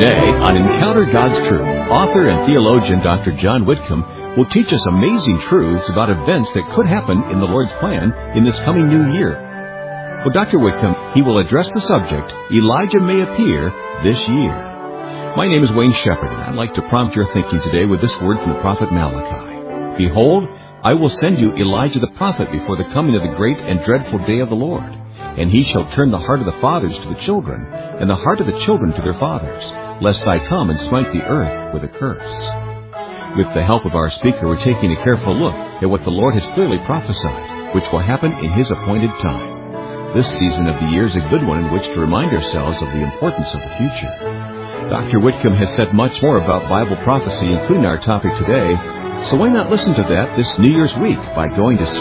Today, on Encounter God's Truth, author and theologian Dr. John Whitcomb will teach us amazing truths about events that could happen in the Lord's plan in this coming new year. For Dr. Whitcomb, he will address the subject, Elijah May Appear This Year. My name is Wayne Shepherd, and I'd like to prompt your thinking today with this word from the prophet Malachi. Behold, I will send you Elijah the prophet before the coming of the great and dreadful day of the Lord. And he shall turn the heart of the fathers to the children, and the heart of the children to their fathers, lest I come and smite the earth with a curse. With the help of our speaker, we're taking a careful look at what the Lord has clearly prophesied, which will happen in His appointed time. This season of the year is a good one in which to remind ourselves of the importance of the future. Dr. Whitcomb has said much more about Bible prophecy, including our topic today, so why not listen to that this New Year's week by going to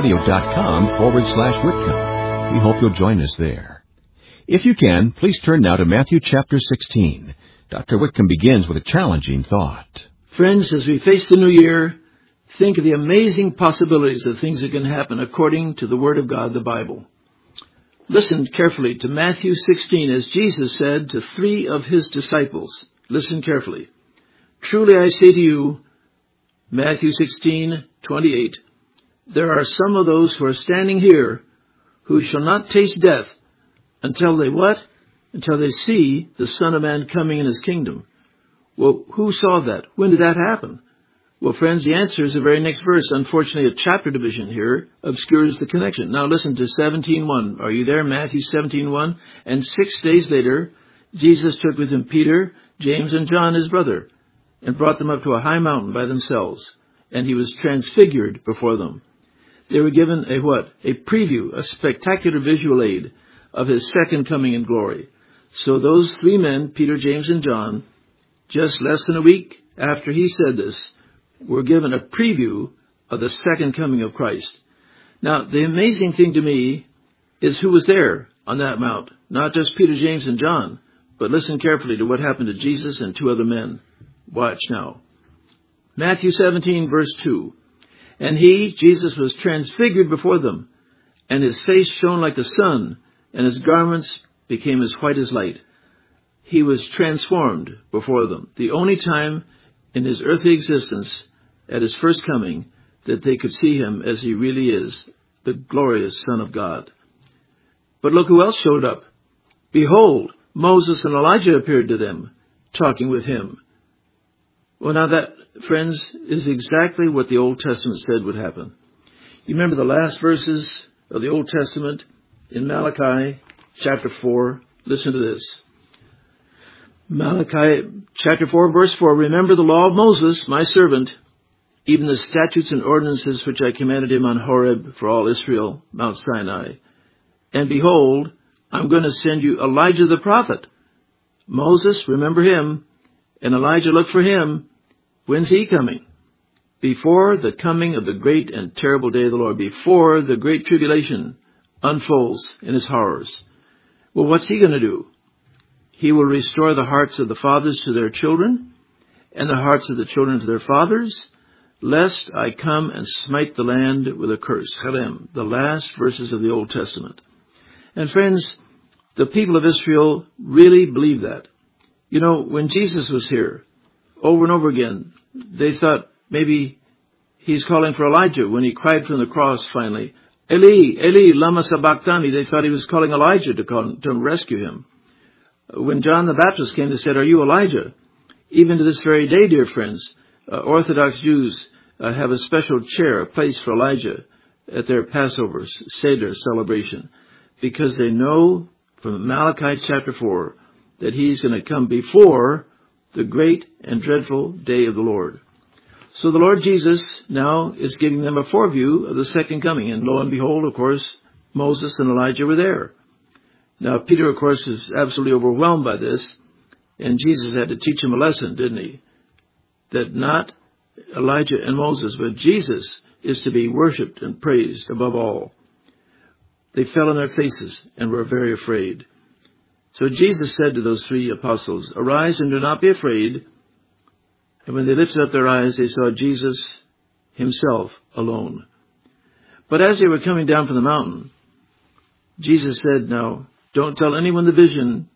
sermonaudio.com/Whitcomb. We hope you'll join us there. If you can, please turn now to Matthew chapter 16. Dr. Whitcomb begins with a challenging thought. Friends, as we face the new year, think of the amazing possibilities of things that can happen according to the Word of God, the Bible. Listen carefully to Matthew 16 as Jesus said to 3 of His disciples. Listen carefully. Truly I say to you, Matthew 16:28, there are some of those who are standing here who shall not taste death until they what? Until they see the Son of Man coming in His kingdom. Well, who saw that? When did that happen? Well, friends, the answer is the very next verse. Unfortunately, a chapter division here obscures the connection. Now listen to 17:1. Are you there? Matthew 17:1. And 6 days later, Jesus took with Him Peter, James, and John, His brother, and brought them up to a high mountain by themselves. And He was transfigured before them. They were given a what? A preview, a spectacular visual aid of His second coming in glory. So those 3 men, Peter, James, and John, just less than a week after He said this, were given a preview of the second coming of Christ. Now, the amazing thing to me is who was there on that mount. Not just Peter, James, and John, but listen carefully to what happened to Jesus and 2 other men. Watch now. Matthew 17, verse 2. And He, Jesus, was transfigured before them, and His face shone like the sun, and His garments became as white as light. He was transformed before them. The only time in His earthly existence, at His first coming, that they could see Him as He really is, the glorious Son of God. But look who else showed up. Behold, Moses and Elijah appeared to them, talking with Him. Well, now that, friends, is exactly what the Old Testament said would happen. You remember the last verses of the Old Testament in Malachi chapter 4? Listen to this. Malachi chapter 4, verse 4, remember the law of Moses, my servant, even the statutes and ordinances which I commanded him on Horeb for all Israel, Mount Sinai. And behold, I'm going to send you Elijah the prophet. Moses, remember him, and Elijah, look for him. When's he coming? Before the coming of the great and terrible day of the Lord, before the great tribulation unfolds in its horrors. Well, what's he going to do? He will restore the hearts of the fathers to their children, and the hearts of the children to their fathers, lest I come and smite the land with a curse. Halem, the last verses of the Old Testament. And friends, the people of Israel really believe that. You know, when Jesus was here, over and over again, they thought maybe He's calling for Elijah when He cried from the cross finally. Eli, Eli, lama sabachthani. They thought He was calling Elijah to rescue him. When John the Baptist came, they said, are you Elijah? Even to this very day, dear friends, Orthodox Jews have a special chair, a place for Elijah at their Passover Seder celebration, because they know from Malachi chapter 4 that He's going to come before the great and dreadful day of the Lord. So the Lord Jesus now is giving them a foreview of the second coming. And lo and behold, of course, Moses and Elijah were there. Now, Peter, of course, is absolutely overwhelmed by this. And Jesus had to teach him a lesson, didn't He? That not Elijah and Moses, but Jesus is to be worshipped and praised above all. They fell on their faces and were very afraid. So Jesus said to those 3 apostles, arise and do not be afraid. And when they lifted up their eyes, they saw Jesus Himself alone. But as they were coming down from the mountain, Jesus said, now, don't tell anyone the vision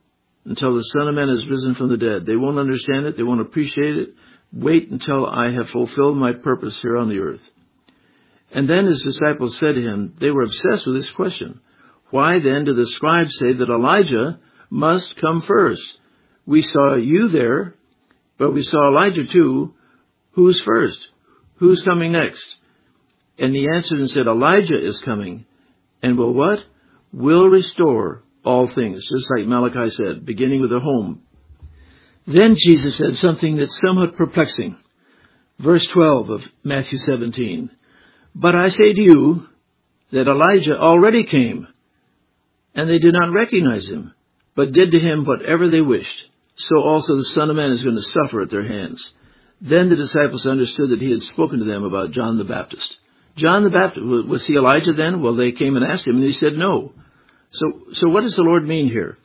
until the Son of Man is risen from the dead. They won't understand it. They won't appreciate it. Wait until I have fulfilled my purpose here on the earth. And then his disciples said to him, they were obsessed with this question. Why then do the scribes say that Elijah must come first? We saw you there, but we saw Elijah too. Who's first? Who's coming next? And he answered and said, Elijah is coming, and will what? Will restore all things, just like Malachi said, beginning with the home. Then Jesus said something that's somewhat perplexing. Verse 12 of Matthew 17. But I say to you that Elijah already came, and they did not recognize him, but did to him whatever they wished. So also the Son of Man is going to suffer at their hands. Then the disciples understood that he had spoken to them about John the Baptist. John the Baptist, was he Elijah then? Well, they came and asked him, and he said no. So what does the Lord mean here?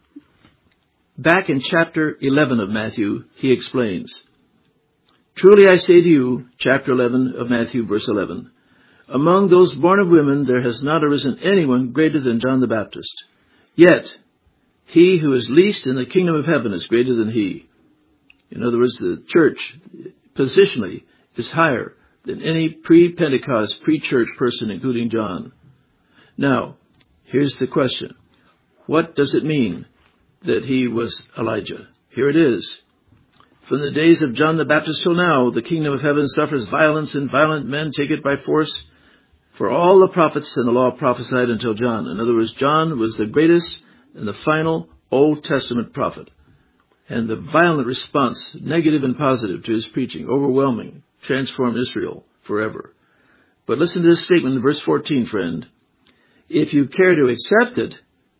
Back in chapter 11 of Matthew, he explains, Truly I say to you, chapter 11 of Matthew, verse 11, among those born of women there has not arisen anyone greater than John the Baptist. Yet he who is least in the kingdom of heaven is greater than he. In other words, the church, positionally, is higher than any pre-Pentecost, pre-church person, including John. Now, here's the question. What does it mean that he was Elijah? Here it is. From the days of John the Baptist till now, the kingdom of heaven suffers violence, and violent men take it by force. For all the prophets and the law prophesied until John. In other words, John was the greatest and the final Old Testament prophet. And the violent response, negative and positive, to his preaching, overwhelming, transformed Israel forever. But listen to this statement in verse 14, friend. If you care to accept it,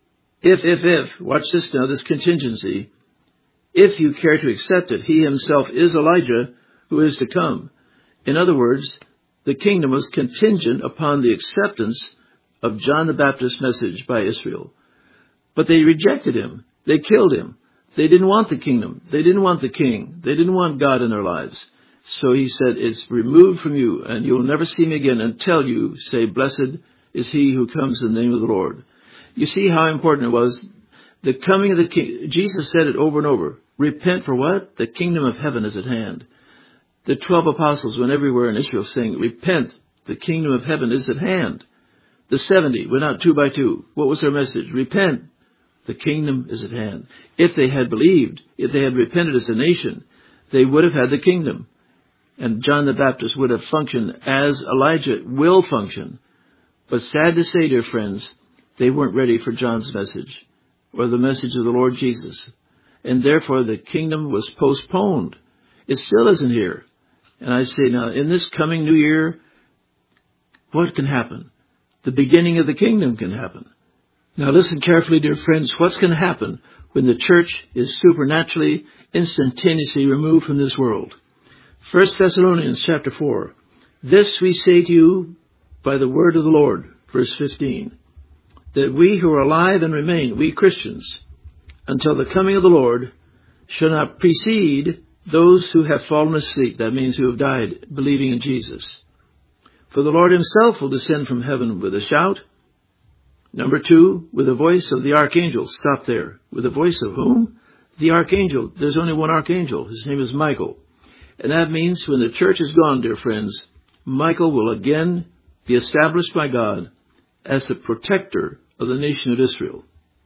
if, watch this now, this contingency, if you care to accept it, he himself is Elijah who is to come. In other words, the kingdom was contingent upon the acceptance of John the Baptist's message by Israel. But they rejected him. They killed him. They didn't want the kingdom. They didn't want the king. They didn't want God in their lives. So he said, it's removed from you, and you'll never see me again until you say, blessed is he who comes in the name of the Lord. You see how important it was? The coming of the king. Jesus said it over and over. Repent for what? The kingdom of heaven is at hand. The 12 apostles went everywhere in Israel saying, repent, the kingdom of heaven is at hand. The 70 went out 2 by 2. What was their message? Repent, the kingdom is at hand. If they had believed, if they had repented as a nation, they would have had the kingdom. And John the Baptist would have functioned as Elijah will function. But sad to say, dear friends, they weren't ready for John's message or the message of the Lord Jesus. And therefore the kingdom was postponed. It still isn't here. And I say now, in this coming new year, what can happen? The beginning of the kingdom can happen. Now listen carefully, dear friends. What's going to happen when the church is supernaturally, instantaneously removed from this world? 1 Thessalonians chapter 4. This we say to you by the word of the Lord, verse 15, that we who are alive and remain, we Christians, until the coming of the Lord, shall not precede those who have fallen asleep. That means who have died believing in Jesus. For the Lord himself will descend from heaven with a shout. Number 2, with the voice of the archangel. Stop there. With the voice of whom? The archangel. There's only one archangel. His name is Michael. And that means when the church is gone, dear friends, Michael will again be established by God as the protector of the nation of Israel.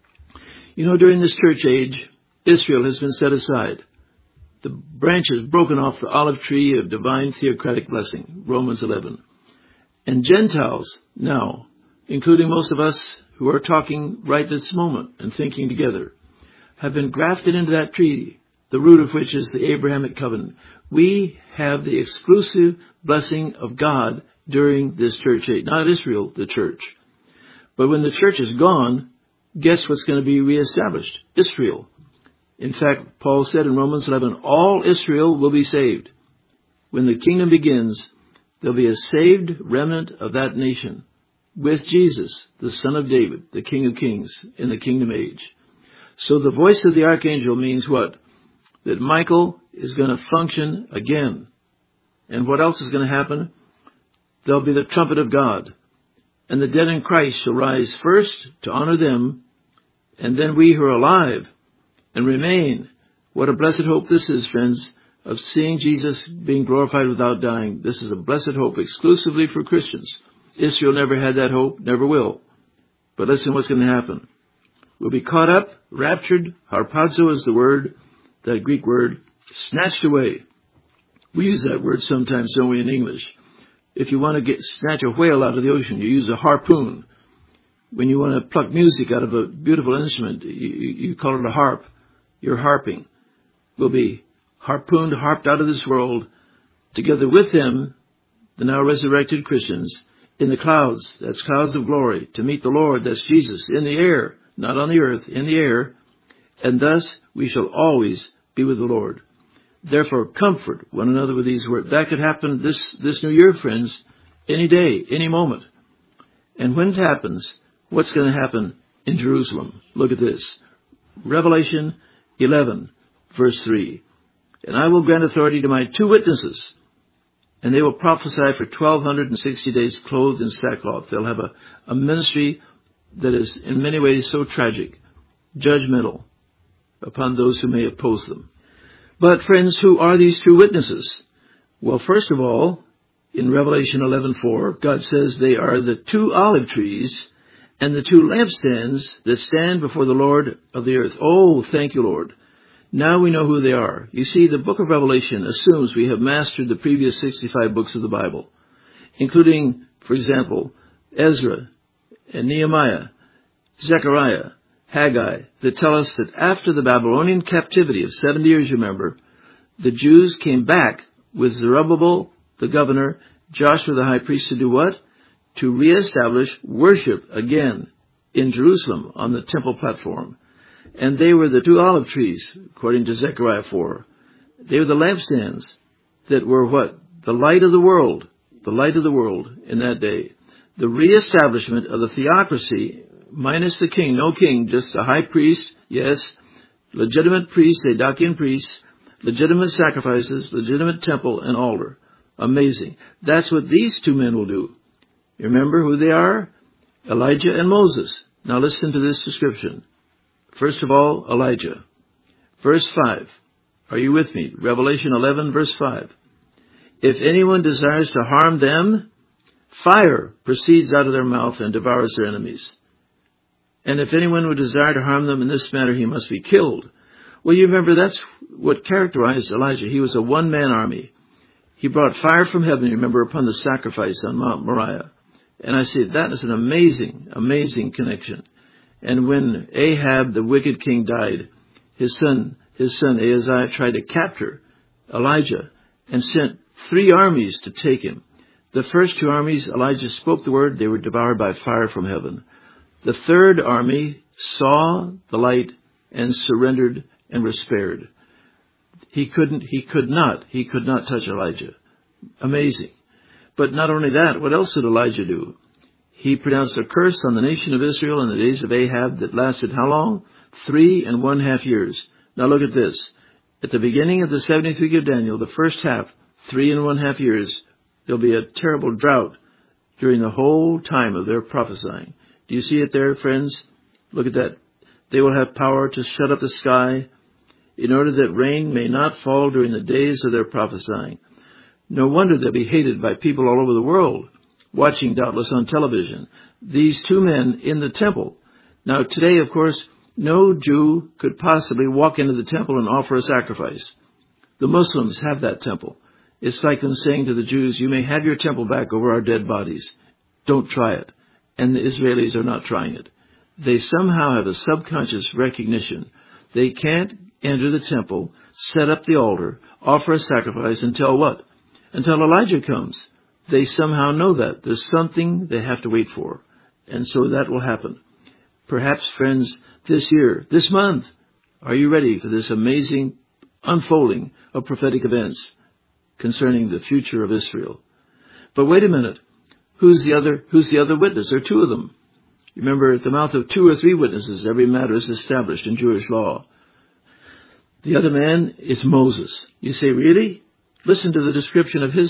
You know, during this church age, Israel has been set aside. The branch is broken off the olive tree of divine theocratic blessing, Romans 11. And Gentiles now, including most of us who are talking right this moment and thinking together, have been grafted into that tree, the root of which is the Abrahamic covenant. We have the exclusive blessing of God during this church age. Not Israel, the church. But when the church is gone, guess what's going to be reestablished? Israel. In fact, Paul said in Romans 11, all Israel will be saved. When the kingdom begins, there'll be a saved remnant of that nation with Jesus, the Son of David, the King of Kings, in the kingdom age. So the voice of the archangel means what? That Michael is going to function again. And what else is going to happen? There'll be the trumpet of God. And the dead in Christ shall rise first to honor them, and then we who are alive and remain. What a blessed hope this is, friends, of seeing Jesus being glorified without dying. This is a blessed hope exclusively for Christians. Israel never had that hope, never will. But listen what's going to happen. We'll be caught up, raptured. Harpazo is the word, that Greek word, snatched away. We use that word sometimes, don't we, in English? If you want to snatch a whale out of the ocean, you use a harpoon. When you want to pluck music out of a beautiful instrument, you call it a harp. You're harping. We'll be harpooned, harped out of this world, together with them, the now resurrected Christians, in the clouds, that's clouds of glory, to meet the Lord, that's Jesus, in the air, not on the earth, in the air, and thus we shall always be with the Lord. Therefore, comfort one another with these words. That could happen this new year, friends, any day, any moment. And when it happens, what's going to happen in Jerusalem? Look at this. Revelation 11, verse 3. And I will grant authority to my 2 witnesses, and they will prophesy for 1,260 days clothed in sackcloth. They'll have a ministry that is in many ways so tragic, judgmental upon those who may oppose them. But friends, who are these 2 witnesses? Well, first of all, in Revelation 11:4, God says they are the 2 olive trees and the 2 lampstands that stand before the Lord of the earth. Oh, thank you, Lord. Now we know who they are. You see, the book of Revelation assumes we have mastered the previous 65 books of the Bible, including, for example, Ezra and Nehemiah, Zechariah, Haggai, that tell us that after the Babylonian captivity of 70 years, remember, the Jews came back with Zerubbabel, the governor, Joshua the high priest, to do what? To reestablish worship again in Jerusalem on the temple platform. And they were the 2 olive trees, according to Zechariah 4. They were the lampstands that were what? The light of the world. The light of the world in that day. The reestablishment of the theocracy, minus the king, no king, just a high priest, yes, legitimate priests, Sadokian priests, legitimate sacrifices, legitimate temple and altar. Amazing. That's what these 2 men will do. You remember who they are? Elijah and Moses. Now listen to this description. First of all, Elijah. Verse 5. Are you with me? Revelation 11, verse 5. If anyone desires to harm them, fire proceeds out of their mouth and devours their enemies. And if anyone would desire to harm them in this manner, he must be killed. Well, you remember that's what characterized Elijah. He was a one-man army. He brought fire from heaven, you remember, upon the sacrifice on Mount Moriah. And I say that is an amazing, amazing connection. And when Ahab, the wicked king, died, his son Ahaziah tried to capture Elijah and sent 3 armies to take him. The first 2 armies, Elijah spoke the word, they were devoured by fire from heaven. The 3rd army saw the light and surrendered and were spared. He could not touch Elijah. Amazing. But not only that, what else did Elijah do? He pronounced a curse on the nation of Israel in the days of Ahab that lasted how long? 3.5 years. Now look at this. At the beginning of the 70th week of Daniel, the first half, 3.5 years, there'll be a terrible drought during the whole time of their prophesying. Do you see it there, friends? Look at that. They will have power to shut up the sky in order that rain may not fall during the days of their prophesying. No wonder they'll be hated by people all over the world, watching doubtless on television. These 2 men in the temple. Now today, of course, no Jew could possibly walk into the temple and offer a sacrifice. The Muslims have that temple. It's like them saying to the Jews, you may have your temple back over our dead bodies. Don't try it. And the Israelis are not trying it. They somehow have a subconscious recognition. They can't enter the temple, set up the altar, offer a sacrifice until what? Until Elijah comes. They somehow know that. There's something they have to wait for. And so that will happen. Perhaps, friends, this year, this month, are you ready for this amazing unfolding of prophetic events concerning the future of Israel? But wait a minute. Who's the other witness? There are 2 of them. You remember, at the mouth of 2 or 3 witnesses, every matter is established in Jewish law. The other man is Moses. You say, really? Listen to the description of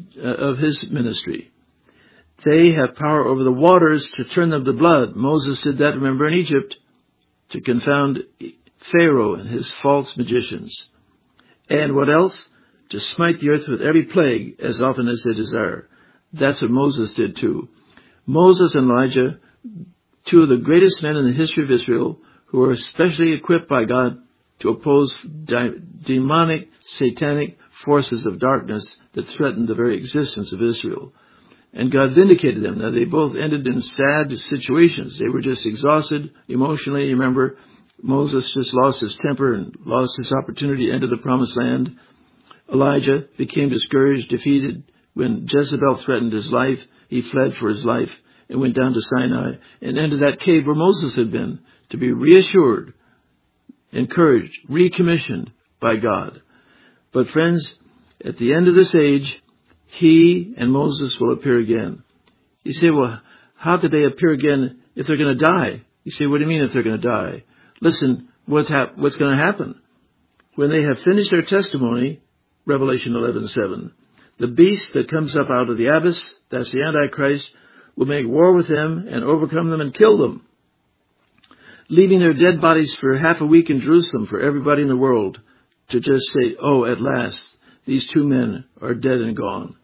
his ministry. They have power over the waters to turn them to blood. Moses did that, remember, in Egypt, to confound Pharaoh and his false magicians. And what else? To smite the earth with every plague as often as they desire. That's what Moses did too. Moses and Elijah, two of the greatest men in the history of Israel, who were especially equipped by God to oppose demonic, satanic forces of darkness that threatened the very existence of Israel. And God vindicated them. Now, they both ended in sad situations. They were just exhausted emotionally. You remember, Moses just lost his temper and lost his opportunity to enter the promised land. Elijah became discouraged, defeated. When Jezebel threatened his life, he fled for his life and went down to Sinai and entered that cave where Moses had been to be reassured, encouraged, recommissioned by God. But friends, at the end of this age, he and Moses will appear again. You say, well, how could they appear again if they're going to die? You say, what do you mean if they're going to die? Listen, what's going to happen? When they have finished their testimony, Revelation 11:7, the beast that comes up out of the abyss, that's the Antichrist, will make war with them and overcome them and kill them, leaving their dead bodies for half a week in Jerusalem for everybody in the world to just say, oh, at last, these two men are dead and gone.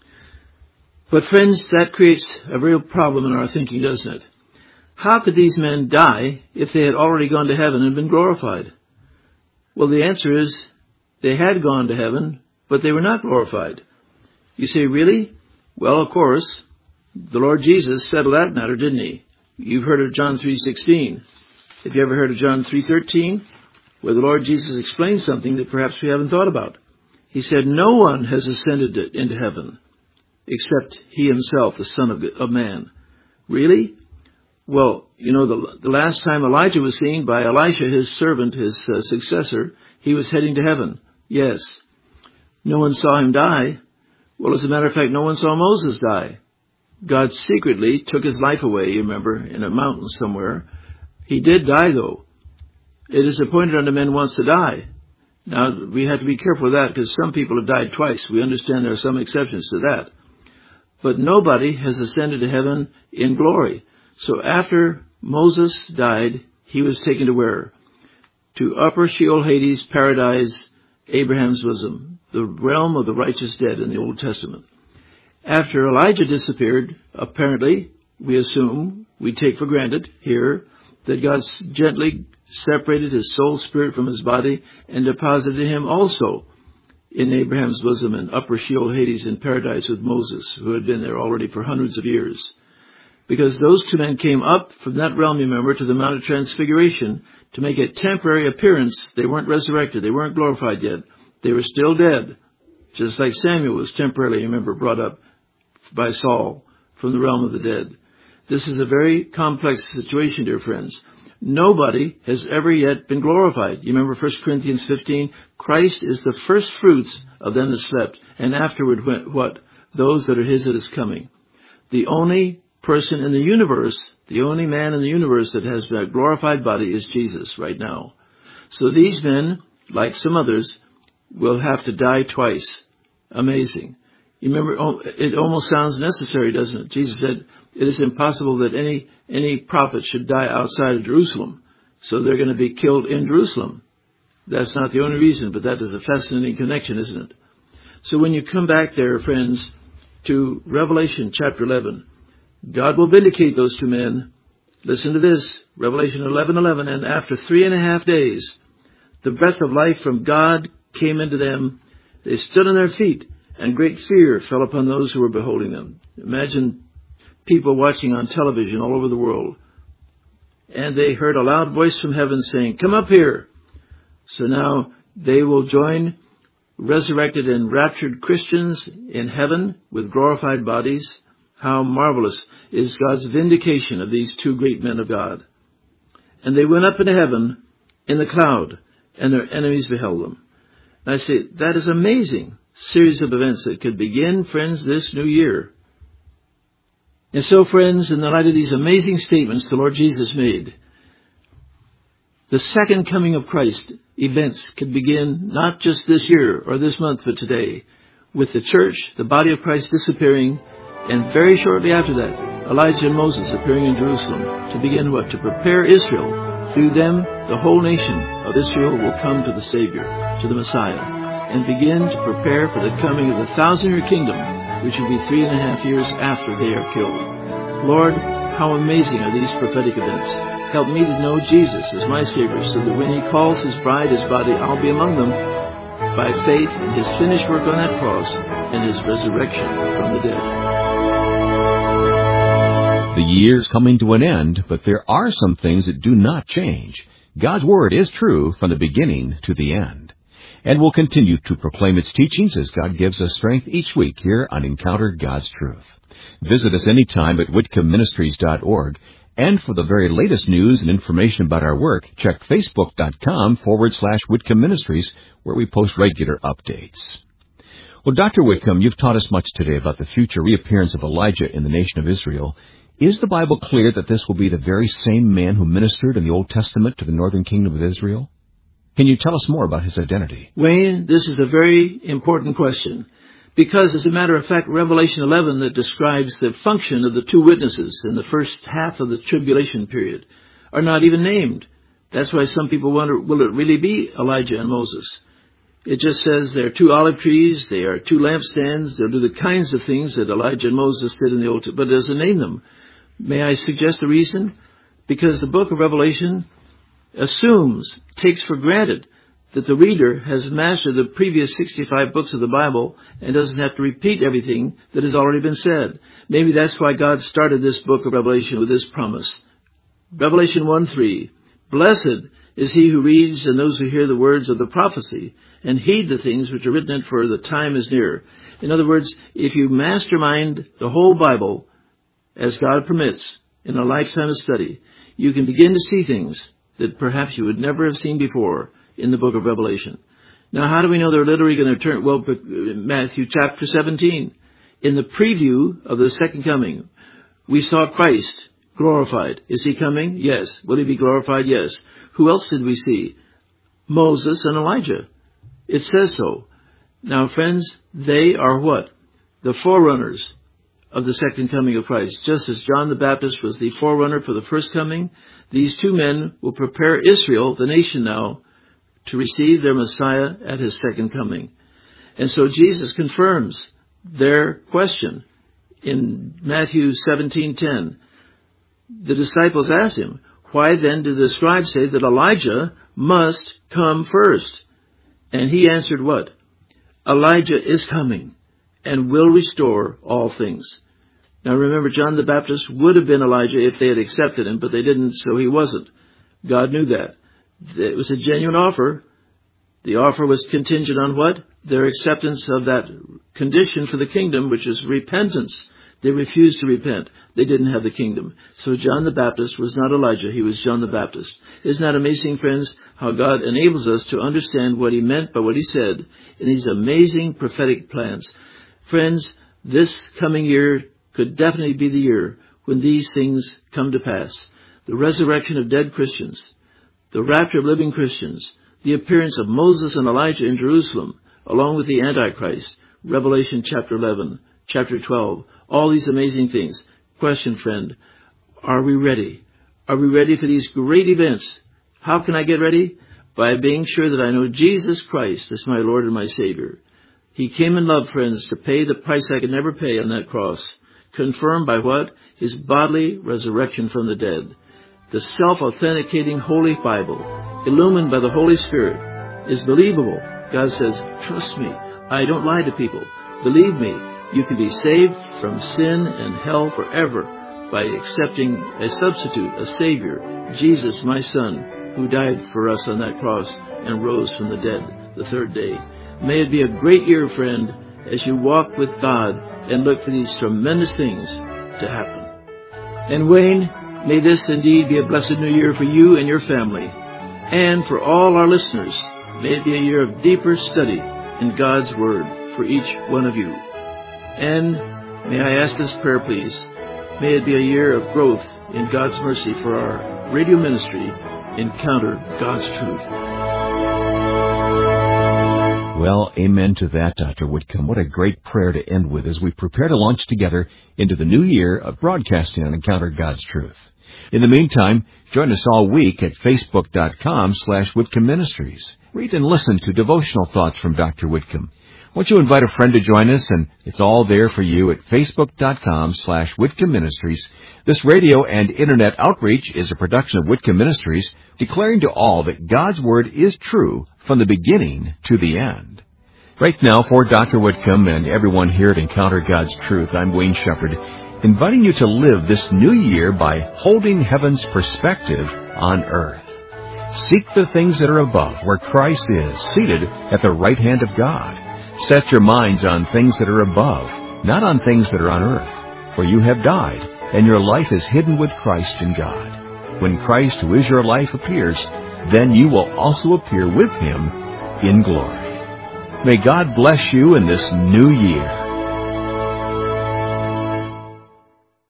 But friends, that creates a real problem in our thinking, doesn't it? How could these men die if they had already gone to heaven and been glorified? Well, the answer is they had gone to heaven, but they were not glorified. You say, really? Well, of course, the Lord Jesus settled that matter, didn't he? You've heard of John 3:16. Have you ever heard of John 3:13, where the Lord Jesus explains something that perhaps we haven't thought about? He said, no one has ascended into heaven except he himself, the Son of Man. Really? Well, you know, the last time Elijah was seen by Elisha, his servant, his successor, he was heading to heaven. Yes. No one saw him die. Well, as a matter of fact, no one saw Moses die. God secretly took his life away, you remember, in a mountain somewhere. He did die, though. It is appointed unto men once to die. Now, we have to be careful with that because some people have died twice. We understand there are some exceptions to that. But nobody has ascended to heaven in glory. So after Moses died, he was taken to where? To upper Sheol, Hades, paradise, Abraham's bosom, the realm of the righteous dead in the Old Testament. After Elijah disappeared, apparently, we assume, we take for granted here, that God gently separated his soul spirit from his body and deposited him also in Abraham's bosom in upper Sheol, Hades, in paradise with Moses, who had been there already for hundreds of years. Because those two men came up from that realm, remember, to the Mount of Transfiguration to make a temporary appearance. They weren't resurrected. They weren't glorified yet. They were still dead. Just like Samuel was temporarily, remember, brought up by Saul from the realm of the dead. This is a very complex situation, dear friends. Nobody has ever yet been glorified. You remember 1 Corinthians 15? Christ is the first fruits of them that slept, and afterward what? Those that are his that is coming. The only person in the universe, the only man in the universe that has a glorified body is Jesus right now. So these men, like some others, will have to die twice. Amazing. You remember, it almost sounds necessary, doesn't it? Jesus said, it is impossible that any prophet should die outside of Jerusalem. So they're going to be killed in Jerusalem. That's not the only reason, but that is a fascinating connection, isn't it? So when you come back there, friends, to Revelation chapter 11, God will vindicate those two men. Listen to this, Revelation 11:11, and after 3.5 days, the breath of life from God came into them. They stood on their feet, and great fear fell upon those who were beholding them. Imagine people watching on television all over the world. And they heard a loud voice from heaven saying, come up here. So now they will join resurrected and raptured Christians in heaven with glorified bodies. How marvelous is God's vindication of these two great men of God. And they went up into heaven in the cloud, and their enemies beheld them. And I say, that is an amazing series of events that could begin, friends, this new year. And so, friends, in the light of these amazing statements the Lord Jesus made, the second coming of Christ events could begin not just this year or this month, but today, with the church, the body of Christ disappearing, and very shortly after that, Elijah and Moses appearing in Jerusalem to begin what? To prepare Israel Through them, the whole nation of Israel will come to the Savior, to the Messiah, and begin to prepare for the coming of the 1,000-year kingdom, which will be 3.5 years after they are killed. Lord, how amazing are these prophetic events. Help me to know Jesus as my Savior, so that when He calls His bride, His body, I'll be among them by faith in His finished work on that cross and His resurrection from the dead. The year's coming to an end, but there are some things that do not change. God's Word is true from the beginning to the end. And we'll continue to proclaim its teachings as God gives us strength each week here on Encounter God's Truth. Visit us anytime at whitcomministries.org. And for the very latest news and information about our work, check facebook.com/Whitcomb Ministries, where we post regular updates. Well, Dr. Whitcomb, you've taught us much today about the future reappearance of Elijah in the nation of Israel. Is the Bible clear that this will be the very same man who ministered in the Old Testament to the northern kingdom of Israel? Can you tell us more about his identity? Wayne, this is a very important question, because as a matter of fact, Revelation 11 that describes the function of the two witnesses in the first half of the tribulation period are not even named. That's why some people wonder, will it really be Elijah and Moses? It just says there are two olive trees, they are two lampstands, they'll do the kinds of things that Elijah and Moses did in the Old Testament, but it doesn't name them. May I suggest the reason? Because the book of Revelation assumes, takes for granted, that the reader has mastered the previous 65 books of the Bible and doesn't have to repeat everything that has already been said. Maybe that's why God started this book of Revelation with this promise. Revelation 1:3, Blessed is he who reads and those who hear the words of the prophecy and heed the things which are written in it, for the time is near. In other words, if you mastermind the whole Bible, as God permits, in a lifetime of study, you can begin to see things that perhaps you would never have seen before in the book of Revelation. Now, how do we know they're literally going to turn? Well, Matthew chapter 17. In the preview of the second coming, we saw Christ glorified. Is He coming? Yes. Will He be glorified? Yes. Who else did we see? Moses and Elijah. It says so. Now, friends, they are what? The forerunners of the second coming of Christ. Just as John the Baptist was the forerunner for the first coming, these two men will prepare Israel, the nation now, to receive their Messiah at His second coming. And so Jesus confirms their question in Matthew 17:10. The disciples asked Him, why then did the scribes say that Elijah must come first? And He answered what? Elijah is coming and will restore all things. Now remember, John the Baptist would have been Elijah if they had accepted him, but they didn't, so he wasn't. God knew that. It was a genuine offer. The offer was contingent on what? Their acceptance of that condition for the kingdom, which is repentance. They refused to repent. They didn't have the kingdom. So John the Baptist was not Elijah. He was John the Baptist. Isn't that amazing, friends, how God enables us to understand what He meant by what He said in these amazing prophetic plans. Friends, this coming year could definitely be the year when these things come to pass. The resurrection of dead Christians, the rapture of living Christians, the appearance of Moses and Elijah in Jerusalem, along with the Antichrist, Revelation chapter 11, chapter 12, all these amazing things. Question, friend, are we ready? Are we ready for these great events? How can I get ready? By being sure that I know Jesus Christ as my Lord and my Savior. He came in love, friends, to pay the price I could never pay on that cross. Confirmed by what? His bodily resurrection from the dead. The self-authenticating Holy Bible, illumined by the Holy Spirit, is believable. God says, trust me. I don't lie to people. Believe me. You can be saved from sin and hell forever by accepting a substitute, a Savior, Jesus, my Son, who died for us on that cross and rose from the dead the third day. May it be a great year, friend, as you walk with God and look for these tremendous things to happen. And Wayne, may this indeed be a blessed new year for you and your family. And for all our listeners, may it be a year of deeper study in God's Word for each one of you. And may I ask this prayer, please. May it be a year of growth in God's mercy for our radio ministry, Encounter God's Truth. Well, amen to that, Dr. Whitcomb. What a great prayer to end with as we prepare to launch together into the new year of broadcasting on Encounter God's Truth. In the meantime, Join us all week at facebook.com/Whitcomb Ministries. Read and listen to devotional thoughts from Dr. Whitcomb. Won't you invite a friend to join us? And it's all there for you at facebook.com/Whitcomb Ministries. This radio and internet outreach is a production of Whitcomb Ministries, declaring to all that God's Word is true from the beginning to the end. Right now, for Dr. Whitcomb and everyone here at Encounter God's Truth, I'm Wayne Shepherd, inviting you to live this new year by holding heaven's perspective on earth. Seek the things that are above, where Christ is, seated at the right hand of God. Set your minds on things that are above, not on things that are on earth. For you have died, and your life is hidden with Christ in God. When Christ, who is your life, appears, then you will also appear with Him in glory. May God bless you in this new year.